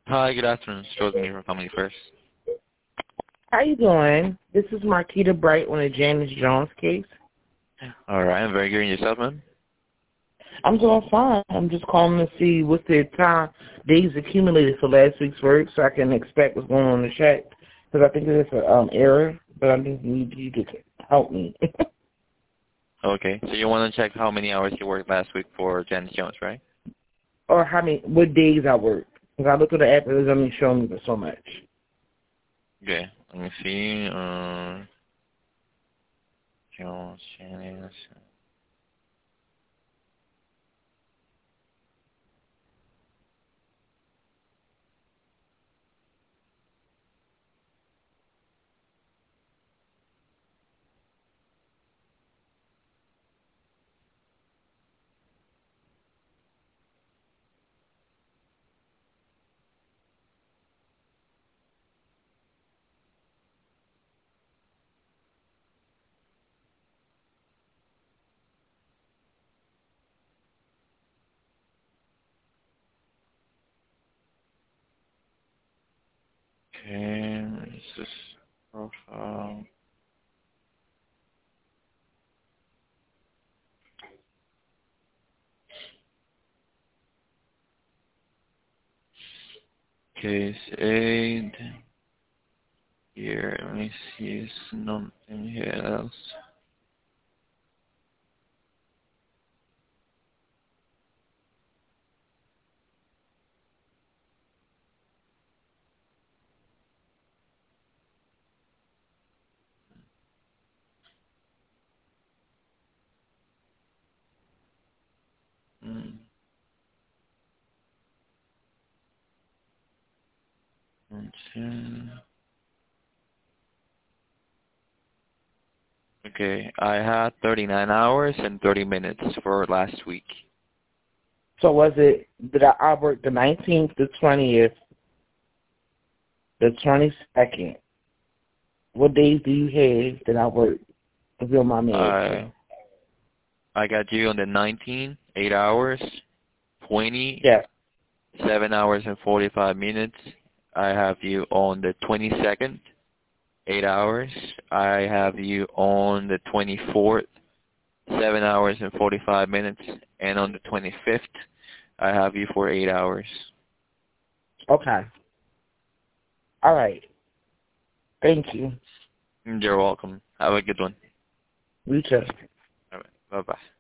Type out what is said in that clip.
Hi, good afternoon. It's Jordan here from Family First. How you doing? This is Marquita Bright on the Janice Jones case. All right, I'm very good. And yourself, man? I'm doing fine. I'm just calling to see what's the time days accumulated for last week's work so I can expect what's going on in the chat. Because I think there's an error, but I just need you to help me. Okay, so you want to check how many hours you worked last week for Janice Jones, right? Or what days I worked. Because I look at the app, it doesn't only show me for so much. Okay, let me see. Jones, Janice. Okay, this is profile. Case 8. Here, let me see something here else. Mm. Okay, I had 39 hours and 30 minutes for last week. So did I work the 19th, the 20th, the 22nd? What days do you have that I work? If you don't mind me asking. I got you on the 19th, 8 hours, 20, Yes. 7 hours and 45 minutes. I have you on the 22nd, 8 hours. I have you on the 24th, 7 hours and 45 minutes. And on the 25th, I have you for 8 hours. Okay. All right. Thank you. You're welcome. Have a good one. You too. All right. Bye-bye.